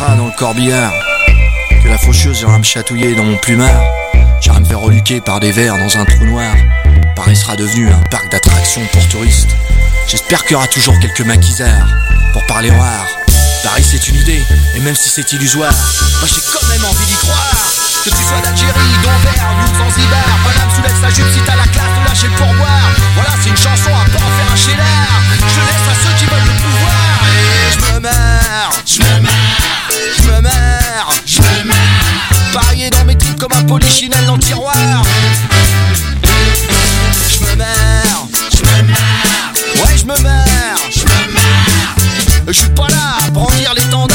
pas dans le corbillard, que la faucheuse ira me chatouiller dans mon plumard. J'irai me faire reluquer par des vers dans un trou noir. Paris sera devenu un parc d'attractions pour touristes. J'espère qu'il y aura toujours quelques maquisards pour parler rare. Paris c'est une idée, et même si c'est illusoire, moi j'ai quand même envie d'y croire. Que tu sois d'Algérie, d'Anvers, ou de Zanzibar, Paname soulève sa jupe si t'as la classe de lâcher le pourboire. Voilà, c'est une chanson à pas en faire un cheddar. Je laisse à ceux qui veulent le pouvoir. Et je me marre, je me marre, je me marre, je me marre. Paris est dans mes tripes comme un polichinelle dans le tiroir. Je me marre, je me marre, ouais je me marre, je me marre. Je suis pas là à brandir l'étendard.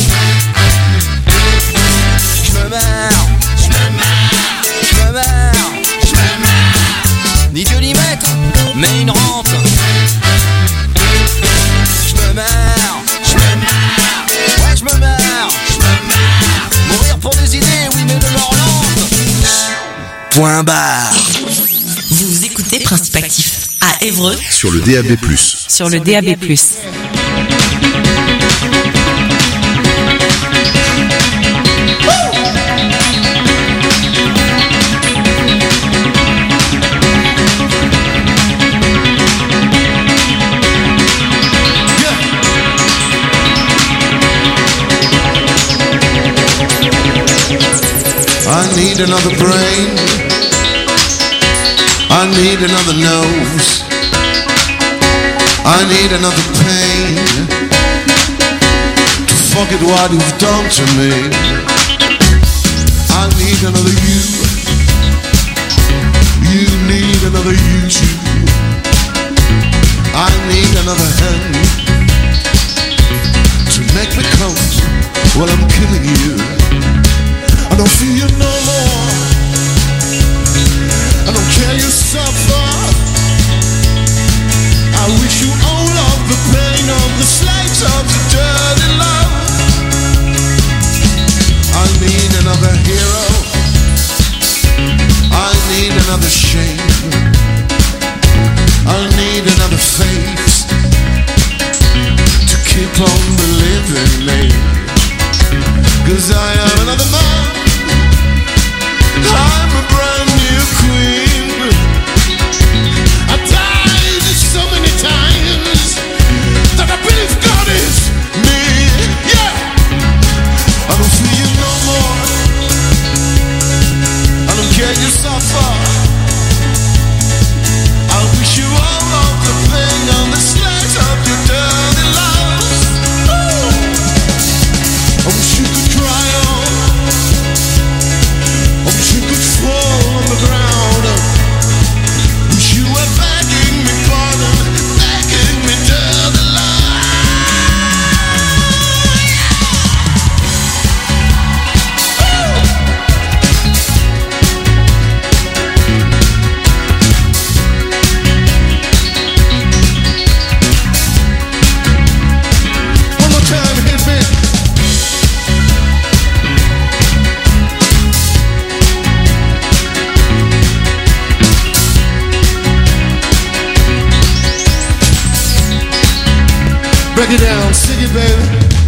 Je me marre, je me marre, je me marre, je me marre. Ni Dieu ni maître, mais une rente. Je me marre, je me marre, ouais je me marre, je me marre. Mourir pour des idées, oui mais de leur lente. Point barre. Vous écoutez Principe Actif à Évreux sur le DAB+. Sur le DAB+. I need another brain, I need another nose, I need another pain to forget what you've done to me. I need another you, you need another you too. I need another hand to make me come while I'm killing you. I don't feel you no more, I don't care you suffer. I wish you all of the pain of the slice of the dirty love. I need another hero, I need another shame, I need another face to keep on believing me. 'Cause I am another man, I'm a brand new queen. I died so many times that I believe God is me. Yeah, I don't feel you no more, I don't care you suffer. I wish you all of the pain on the slice of your dirty love. I wish you could cry on, I wish you could fall on the ground. Wish you were begging me pardon, begging me dirty love. One more time, hit me. Break it down, sing it, baby.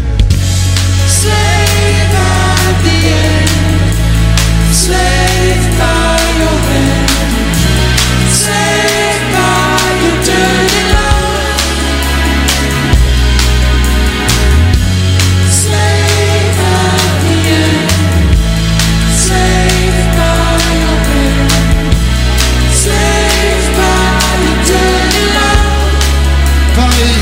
Saved at the end, saved by your hand, saved by your dirty love, saved at the end, saved by your hand, saved by your dirty love. Paris,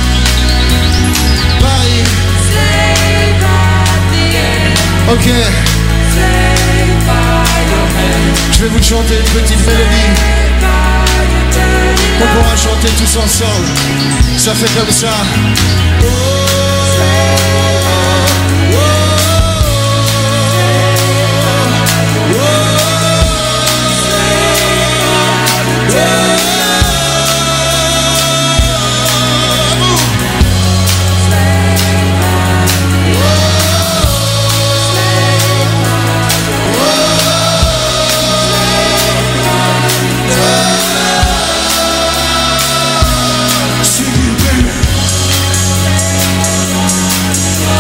Paris. Saved at the end, Ok, saved by your hand, je vais vous chanter une petite mélodie saved by your dirty qu'on love. pourra chanter tous ensemble. Ça fait comme ça. Sing it, baby.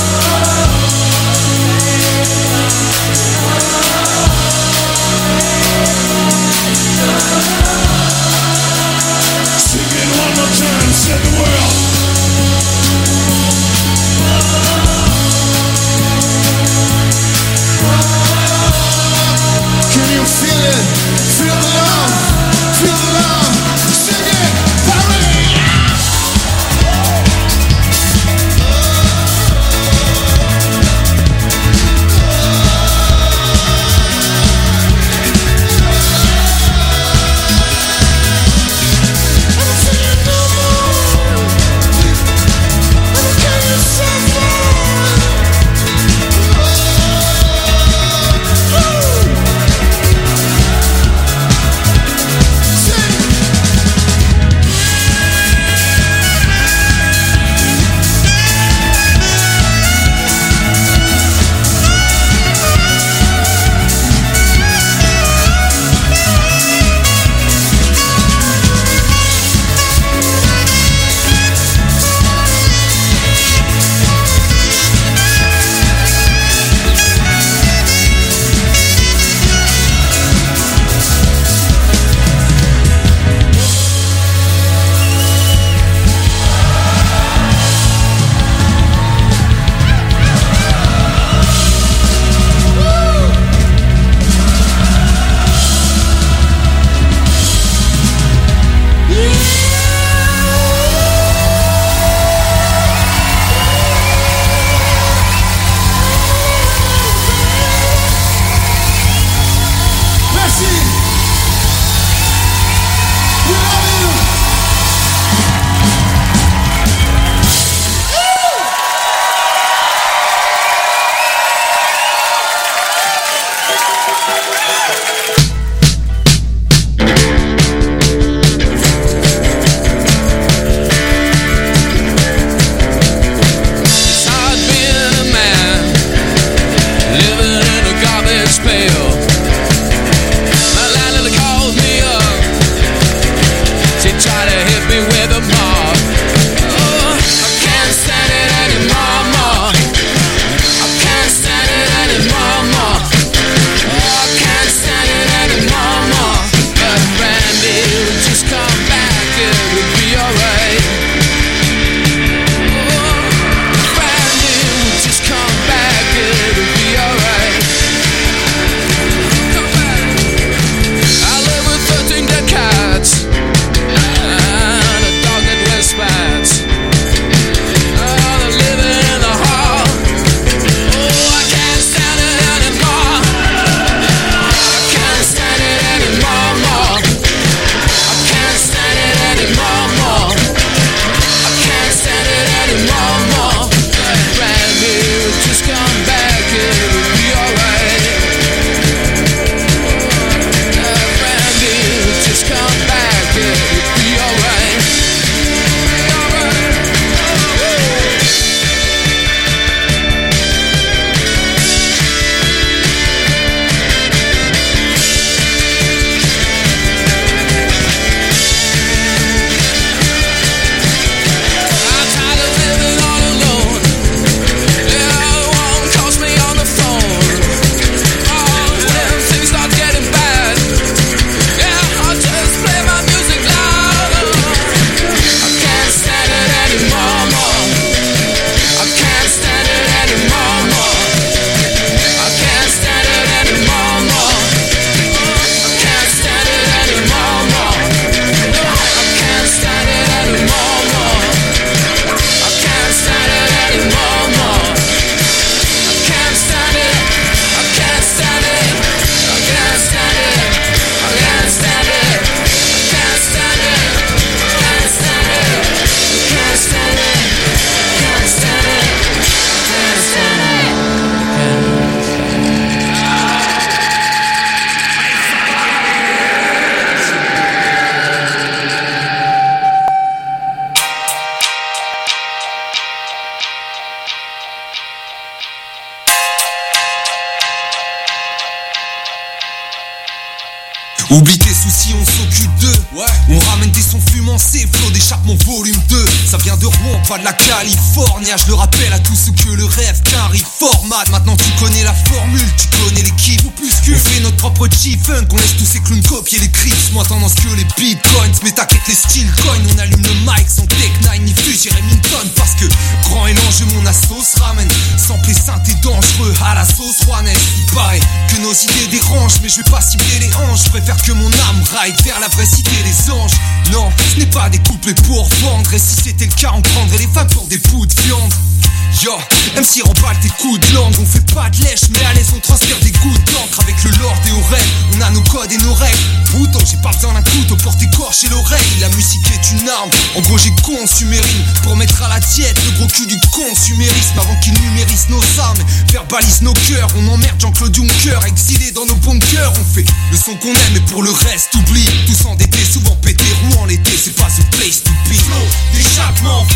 Ramène des sons fumancés, flow d'échappement volume 2. Ça vient de Rouen, pas de la Californie. Je le rappelle à tous ceux que le rêve qu'un riff format. Maintenant tu connais la formule, tu connais l'équipe. On fait notre propre G-Funk, on laisse tous ces clowns copier les crips. Moi tendance que les bitcoins, mais t'inquiète les steel coins. On allume le mic sans Tech 9 ni Fuji Remington. Parce que grand et l'enjeu, mon assos ramène. Sample et synthé dangereux à la sauce rouennaise. Il paraît que nos idées dérangent, mais je vais pas cibler les hanches. Je préfère que mon âme ride vers la vraie cité des anges. Non, ce n'est pas des couplets pour vendre. Et si c'était le cas, on prendrait les femmes pour des bouts de viande. Yo, MC remballe tes coups de langue. On fait pas de lèche, mais à l'aise on transfère des gouttes d'encre. Avec le lord et Aurel, on a nos codes et nos règles. Bouton, j'ai pas besoin d'un couteau pour t'écorcher l'oreille. La musique est une arme, en gros j'ai consumé rime pour mettre à la diète le gros cul du consumérisme. Avant qu'il numérise nos armes, verbalise nos cœurs. On emmerde Jean-Claude Juncker, exilé dans nos bunkers. On fait le son qu'on aime et pour le reste oublie. Tous endettés, souvent pétés, Rouen l'été, c'est pas the place to be. Flow d'échappement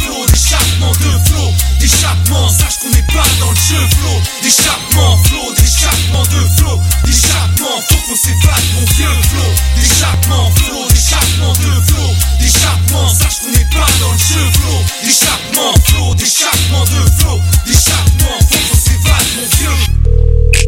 de flow d'échappement, sache qu'on n'est pas dans le jeu. Flow d'échappement de flow d'échappement, faut qu'on s'évade mon vieux. Flow d'échappement de flow d'échappement, sache qu'on n'est pas dans le jeu. Flow d'échappement de flow d'échappement, faut qu'on s'évade mon vieux.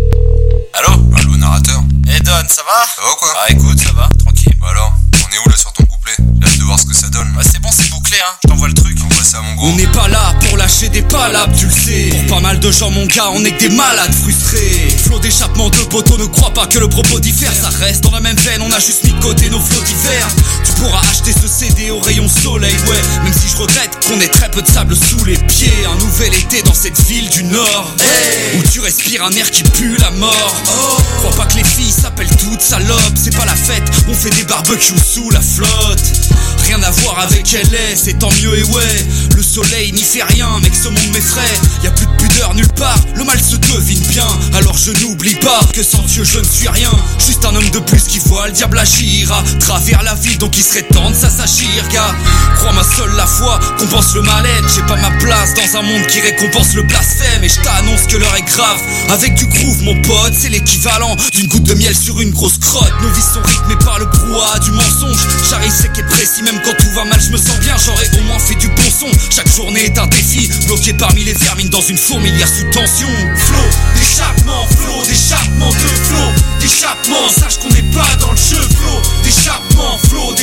Allô narrateur. Eh Don, ça va? Ça va ou quoi? Ah écoute, ça va, tranquille. Bah alors, on est où là sur ton couplet? J'ai hâte de voir ce que ça donne. Bah c'est bon, c'est bouclé hein, je t'envoie le truc. Envoie ça à mon gros. On n'est pas là pour lâcher des palabres, tu le sais. Pour pas mal de gens mon gars, on est que des malades frustrés. Flow d'échappement de poteau, ne crois pas que le propos diffère. Ça reste dans la même veine, on a juste mis de côté nos flots divers. Tu pourras acheter ce CD au rayon soleil, ouais. Même si je regrette qu'on ait très peu de sable sous les pieds. Un nouvel été dans cette ville du Nord, hey, où tu respires un air qui pue la mort. Crois pas que les filles s'appellent toutes salopes. C'est pas la fête, on fait des barbecues sous la flotte. Rien à voir avec LA, c'est tant mieux et ouais. Le soleil n'y fait rien, mec ce monde m'effraie. Y'a plus de pudeur nulle part, le mal se devine bien. Alors je n'oublie pas que sans Dieu je ne suis rien. Juste un homme de plus qui voit le diable agir à travers la ville, donc il serait temps de s'assagir, gars. Crois-moi seule la foi compense le mal-être. J'ai pas ma place dans un monde qui récompense le blasphème. Et je t'annonce que l'heure est grave. Avec du groove mon pote, c'est l'équivalent d'une goutte de miel sur une grosse crotte. Nos vies sont rythmées par le brouhaha du mensonge. J'arrive sec et précis, même quand tout va mal je me sens bien. J'aurais au moins fait du bon son. Chaque journée est un défi, bloqué parmi les vermines dans une fourmilière sous tension. Flow d'échappement de flow d'échappement, sache qu'on n'est pas dans le jeu. Flow d'échappement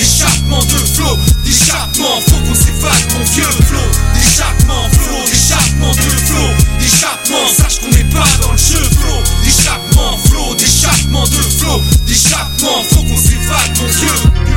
de flow d'échappement, faut qu'on s'évade mon vieux. Flow d'échappement de flow d'échappement, sache qu'on n'est pas dans le jeu. Flow d'échappement de flow d'échappement, faut qu'on s'évade mon vieux.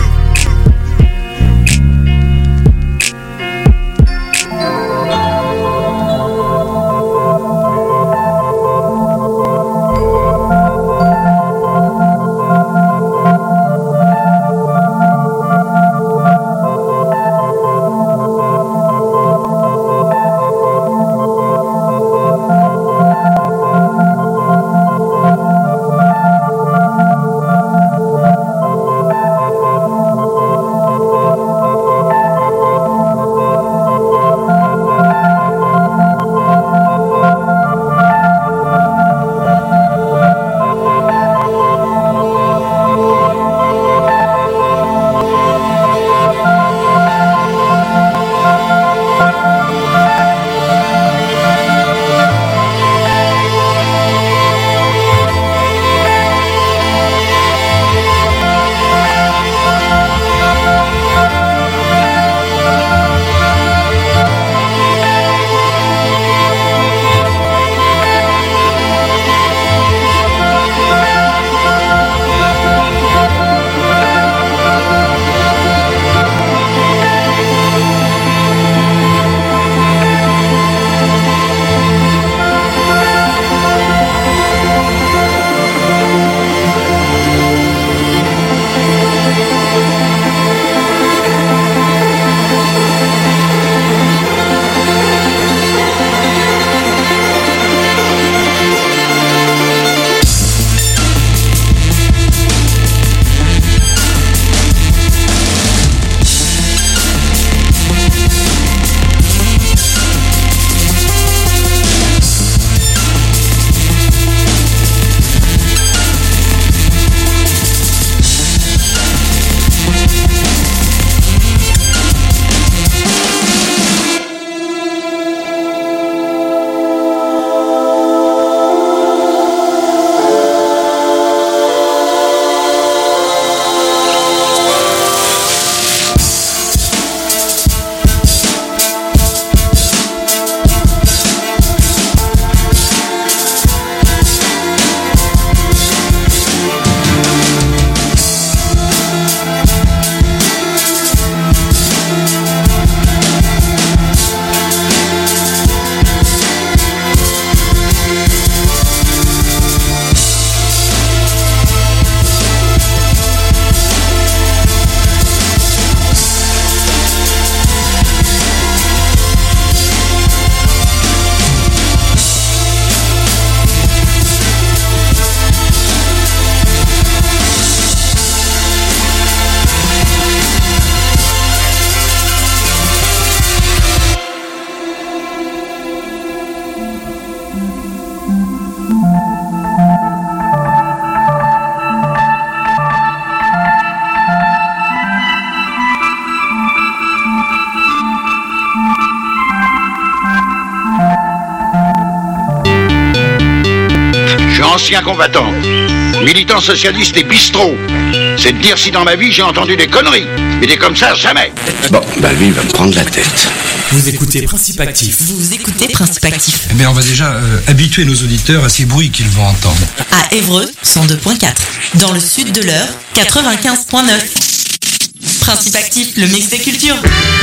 ancien combattant, militant socialiste et bistrot. C'est de dire si dans ma vie j'ai entendu des conneries. Mais des comme ça, jamais. Bon, bah lui, il va me prendre la tête. Vous écoutez Principe Actif. Vous écoutez Principe Actif. Eh bien, on va déjà habituer nos auditeurs à ces bruits qu'ils vont entendre. À Évreux, 102.4. Dans le sud de l'Eure, 95.9. Principe Actif, le mix des cultures.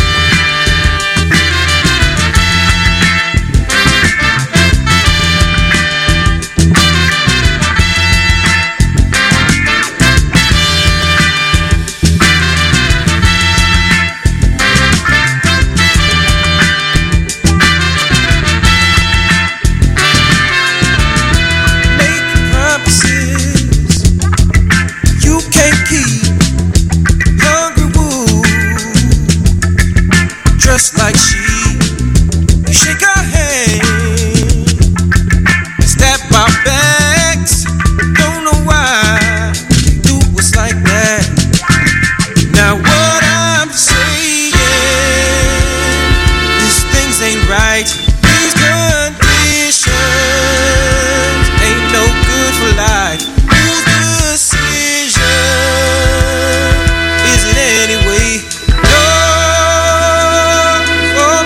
Just like she, you shake her hand, stab our backs. Don't know why they do us like that. Now what I'm saying, these things ain't right. These conditions ain't no good for life. Whose decision is it anyway? Oh,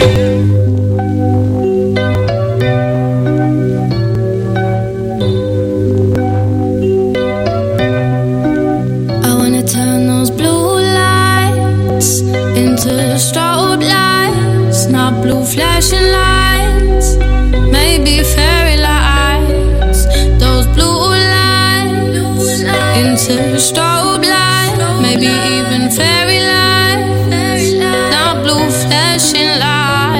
I wanna turn those blue lights into strobe lights, not blue flashing lights, maybe fairy lights. Those blue lights into strobe lights, maybe even fairy lights, not blue flashing lights.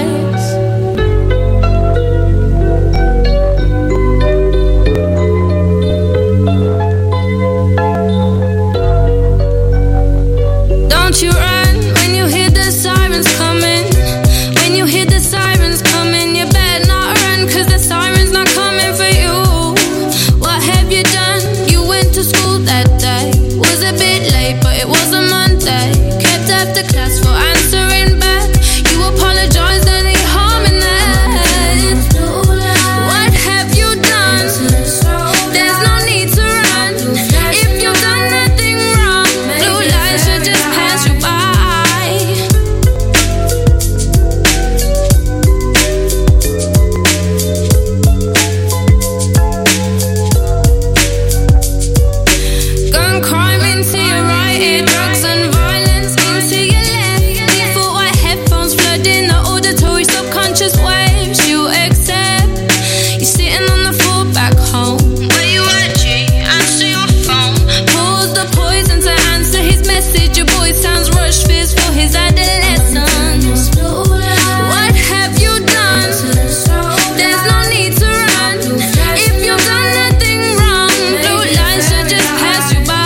Don't you run when you hear the sirens coming. When you hear the sirens coming, you better not run, 'cause the siren's not coming for you. What have you done? You went to school that day. Was a bit late, but it was a Monday. Kept after class for answering back. You apologized, any harm in that? What have you done? There's no need to run. If you've done nothing wrong, blue lights should just pass you by. Gun crime into your right ear, drugs and violence into your left. Default white headphones flooding the auditory subconscious waves you accept. You're sitting on the floor back home. Where you at, G? Answer your phone. Pause the poison to answer his message. Your boy sounds rushed, fears for his adolescence. What have you done? There's no need to run. If you've done nothing wrong, blue lights should just pass you by.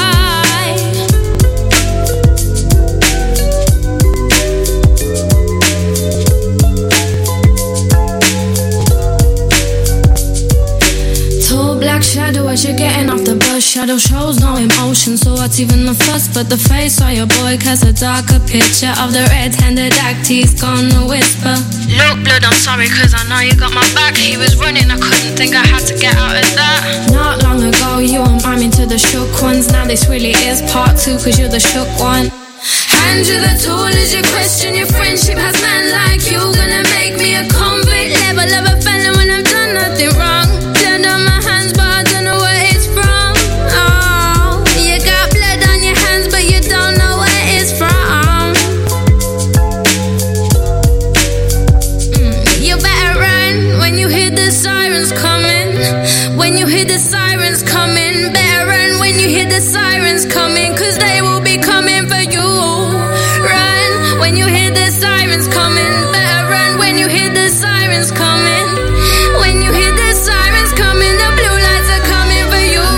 Tall black shadow as you're getting off the bus. Shadow shows no emotion, so what's even the fuss? But the face of your boy casts a darker picture of the red-handed act he's gonna whisper. Look, blood, I'm sorry, 'cause I know you got my back. He was running, I couldn't think I had to get out of that. Not long ago, you were miming to the shook ones. Now this really is part 2, 'cause you're the shook one. Hand you the tool as you question your friendship. Has man like you gonna make me a convict? Level of a felon when I've done nothing wrong. Blood on my hands, but I don't know where it's from. Oh, you got blood on your hands, but you don't know where it's from. You better run when you hear the sirens coming. When you hear the sirens coming, better run when you hear the sirens coming, 'cause they will be coming for you. Run when you hear the sirens coming. Better run when you hear the sirens coming. When you hear the sirens coming, the blue lights are coming for you.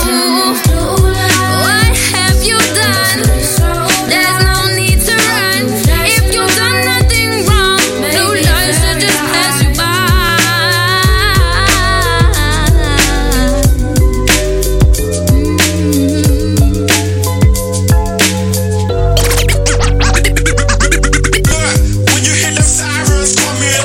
What have you done? There's no need to run. If you've done nothing wrong, blue lights should just pass you by. When you hear the sirens coming.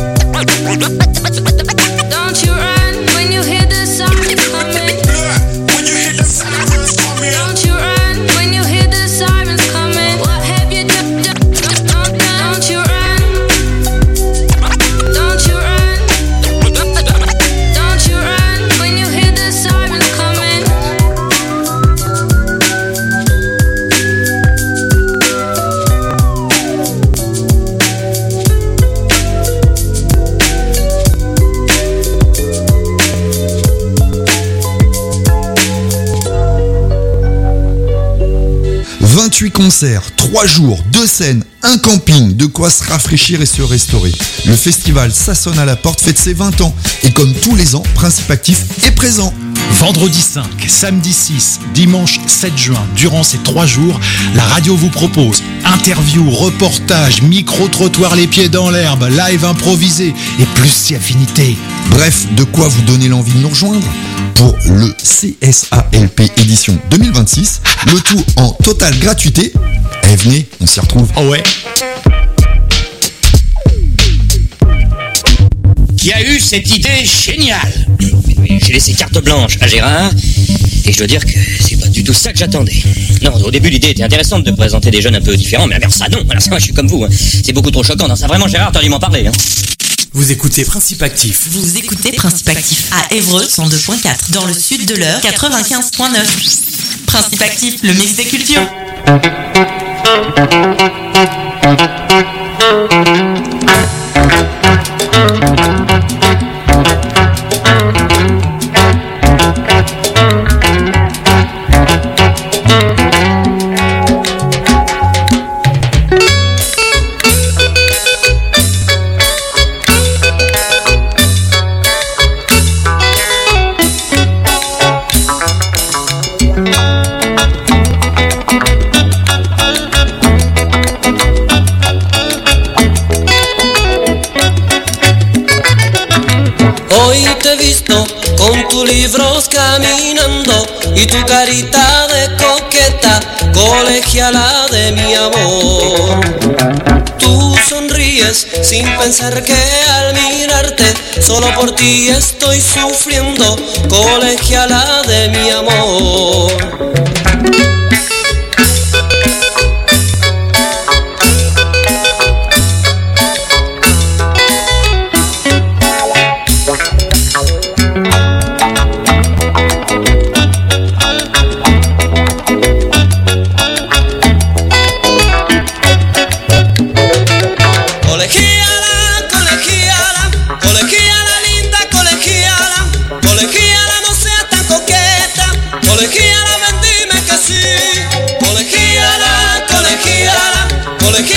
Don't you run when you hear the sirens coming. When you hear the sirens coming. Don't you run when you hear the sirens coming. What have you done? Don't you run. Don't you run. Don't you run when you hear the sirens coming. « 28 concerts, 3 jours, 2 scènes, un camping, de quoi se rafraîchir et se restaurer. Le festival Ça sonne à la porte fête ses 20 ans. Et comme tous les ans, Principe Actif est présent. Vendredi 5, samedi 6, dimanche 7 juin, durant ces 3 jours, la radio vous propose interviews, reportages, micro-trottoirs les pieds dans l'herbe, live improvisé et plus si affinité. Bref, de quoi vous donner l'envie de nous rejoindre pour le CSALP édition 2026. Le tout en totale gratuité. Eh, venez, on s'y retrouve. Oh ouais. Qui a eu cette idée géniale? J'ai laissé carte blanche à Gérard, et je dois dire que c'est pas du tout ça que j'attendais. Non, au début, l'idée était intéressante de présenter des jeunes un peu différents, mais alors ça, non. Alors ça, moi, je suis comme vous. Hein. C'est beaucoup trop choquant. Non, ça, vraiment, Gérard, t'as dû m'en parler. Hein. Vous écoutez Principe Actif. Vous écoutez Principe Actif à Évreux 102.4, dans le sud de l'Eure 95.9. Principe Actif, le mix des cultures. Con tus libros caminando y tu carita de coqueta, colegiala de mi amor. Tú sonríes sin pensar que al mirarte solo por ti estoy sufriendo, colegiala de mi amor. Colegiala,